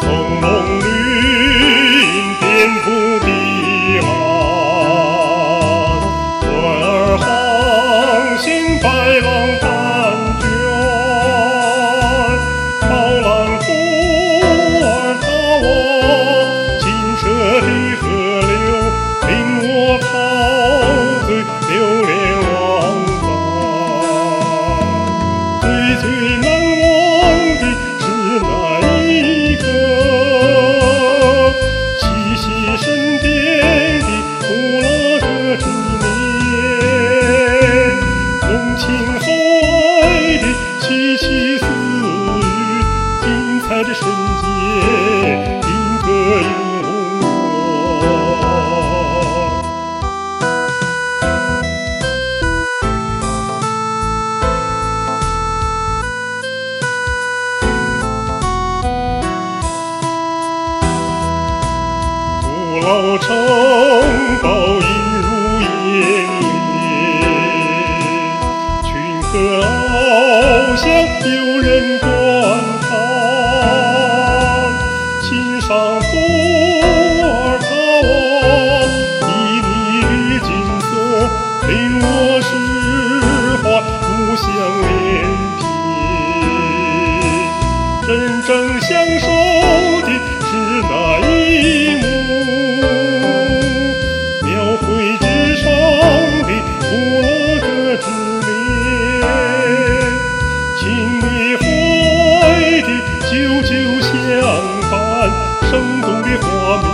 葱茏绿遍布彼岸，船儿航行白浪盘卷，涛浪突儿踏我清澈的河流，令我陶醉流连忘返。最难忘的是那一刻，栖息身边的古老的执念，浓情厚爱的凄凄私语，精彩的瞬间定格永远。古老城堡映入眼帘，群鹤翱翔有人观看，欣赏风儿踏望旖旎的景色，令我释怀不想连篇。真正享受的是那一幕，描绘纸上的古老的执念，情与怀的久久相伴，生动的画面